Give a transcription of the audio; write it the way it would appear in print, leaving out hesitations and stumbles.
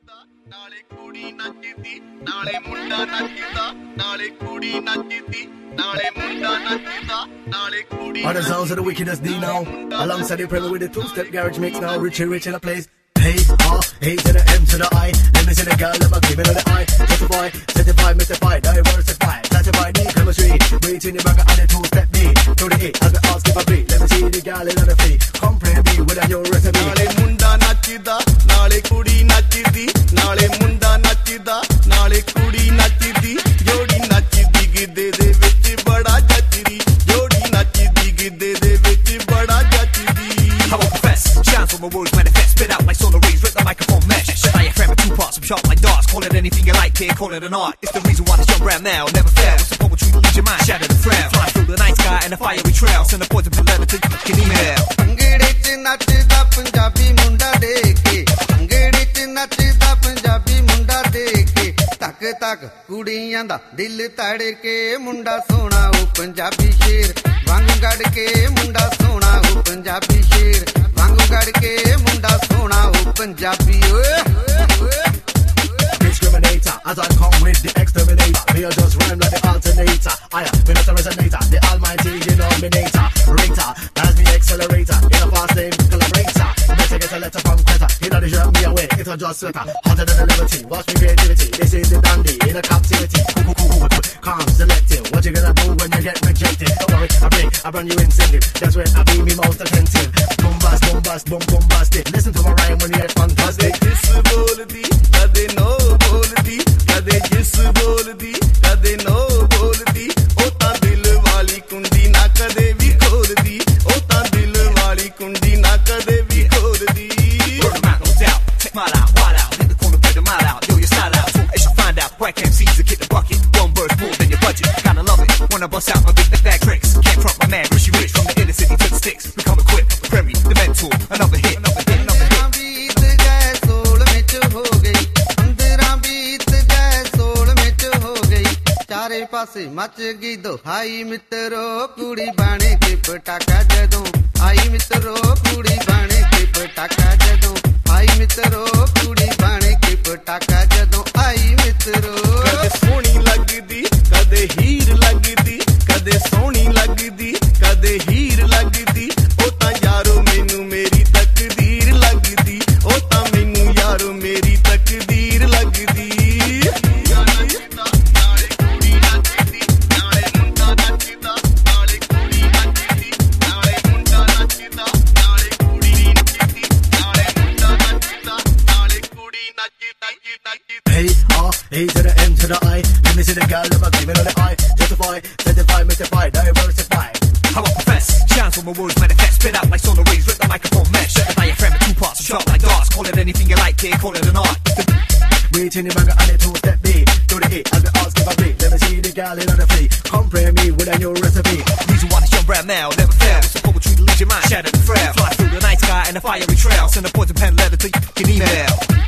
ਨੱਚਦਾ ਨਾਲੇ ਕੁੜੀ ਨੱਚਦੀ ਨਾਲੇ ਮੁੰਡਾ ਨੱਚਦਾ ਨਾਲੇ ਕੁੜੀ ਨੱਚਦੀ ਨਾਲੇ ਮੁੰਡਾ ਨੱਚਦਾ ਨਾਲੇ ਕੁੜੀ All the sounds of the wickedest D now. Alongside the premier with the two-step garage mix now. Rich in the place. Hey, A to the M to the I. Let me see the girl, let me give it on the eye. Justify, certify, mystify, diversify. Classify the chemistry. Wait in the back and the two-step B. To the A, as the ask if I be. Let me see the girl in the free. Comprehend me with a new recipe. ਨਾਲੇ ਮੁੰਡਾ ਨੱਚਦਾ ਨਾਲੇ ਕੁੜੀ ਨੱਚਦੀ ਨਾਲੇ ਮੁੰਡਾ ਨੱਚਦਾ ਨਾਲੇ ਕੁੜੀ ਨੱਚਦੀ ਜੋੜੀ ਨੱਚਦੀ ਗਿੱਧੇ ਦੇ ਵਿੱਚ ਬੜਾ ਜੱਚਦੀ ਜੋੜੀ ਨੱਚਦੀ ਗਿੱਧੇ ਦੇ ਵਿੱਚ ਬੜਾ ਜੱਚਦੀ I won't profess, shines on my words manifest, spit out like solar rays, rip the microphone mesh. Shut diaphragm in two parts, I'm sharp like darts. Call it anything you like, kid, call it an art. It's the reason why this young rap now never fail. It's the poetry to lead your mind, shatter the frown. Fly through the night sky in a fiery trail. Send a poison to letter to you can email. ਅੰਗੜੇ ਚ ਨੱਚਦਾ ਪੰਜਾਬੀ ਮੁੰਡਾ ਦੇਖ ਕੇ ਅੰਗੜੇ ਚ ਨੱਚਦਾ ਪੰਜਾਬੀ ਮੁੰਡਾ ਦੇਖ ਕੇ ਤੱਕ ਤੱਕ ਕੁੜੀਆਂ ਦਾ ਦਿਲ ਤੜ ਕੇ ਮੁੰਡਾ ਸੋਹਣਾ ਉਹ ਪੰਜਾਬੀ ਸ਼ੇਰ ਵਾਂਗੂ ਗੜ ਕੇ ਮੁੰਡਾ ਸੋਹਣਾ ਉਹ ਪੰਜਾਬੀ ਸ਼ੇਰ ਵਾਂਗੂ ਗੜ ਕੇ ਮੁੰਡਾ ਸੋਹਣਾ ਉਹ Punjabi Discriminator, as I come with the exterminator. Me a just rhyme like the alternator. Me not a resonator, the almighty denominator. Rater, as the accelerator. In a fast lane collaborator. Better get a letter from Quetta. In a the me away, it's a just sweater. Hotter than a liberty, watch me creativity. This is the dandy in a captivity. Calm, selective. What you gonna do when you get rejected? Don't worry, I bring you in singing. That's where I be me most attentive. Bombast, bombast, boom, bombastic. Listen to my rhyme when you get fantastic. ਜਿਸ ਬੋਲਦੀ ਕਦੇ ਨੋ ਬੋਲਦੀ ਕਦੇ ਜਿਸ ਬੋਲਦੀ ਕਦੇ ਨੋ ਬੋਲਦੀ ਉਹ ਤਾਂ ਦਿਲ ਵਾਲੀ ਕੁੰਡੀ ਨਾ ਕਦੇ ਵੀ ਖੋਲਦੀ ਉਹ ਤਾਂ ਦਿਲ ਵਾਲੀ ਕੁੰਡੀ ਨਾ ਕਦੇ ਵੀ ਖੋਲਦੀ Word of mouth, no doubt. Check mine out, wild out. In the corner, play the mile out. Yo, you style out. So I should find out. Whack MCs to kick the bucket. One verse more than your budget. Gotta love it. When I bust out my big bag tricks. Can't front my man, Rishi Rich from the inner city to the sticks. Become equipped. Prairie, the mentor. Another hit, another hit, another hit. ਚਾਰੇ ਪਾਸੇ ਮੱਚ ਗਈ ਦੁਹਾਈ ਮਿੱਤਰੋ ਕੁੜੀ ਬਣ ਕੇ ਪਟਾਕਾ ਜਦੋਂ ਆਈ ਮਿੱਤਰੋ ਕੁੜੀ ਬਣ ਕੇ ਪਟਾਕਾ ਜਦੋਂ ਆਈ ਮਿੱਤਰੋ ਕੁੜੀ ਬਣ ਕੇ ਪਟਾਕਾ ਜਦੋਂ ਆਈ ਮਿੱਤਰੋ ਕਦੇ ਸੋਹਣੀ ਲੱਗਦੀ ਕਦੇ ਹੀਰ ਲੱਗਦੀ ਕਦੇ ਸੋਹਣੀ ਲੱਗਦੀ ਕਦੇ ਹੀਰ ਲੱਗਦੀ ਉਹ ਤਾਂ ਯਾਰੋ ਮੈਨੂੰ ਮੇਰੀ ਤਕਦੀਰ ਲੱਗਦੀ ਉਹ ਤਾਂ ਮੈਨੂੰ ਯਾਰੋ ਮੇਰੀ ਤਕਦੀਰ ਲੱਗਦੀ Hey, A to the M to the I. Let me see the girl, let me give it on the eye. Justify, certify, mystify, diversify. I won't profess, shines on my words manifest, spit out like solar rays, rip the microphone mesh. Shut the diaphragm in two parts, I'm sharp like darts. Call it anything you like, kid, call it an art. Wait in the back and the two-step B. To the A, as the ask if I be. Let me see the girl in the free. Comprehend me with a new recipe. Reason why this young rap now never fail. It's the poetry to lead your mind, shatter the frail. Fly through the night sky in a fiery trail. Send a poison pen letter to you can email.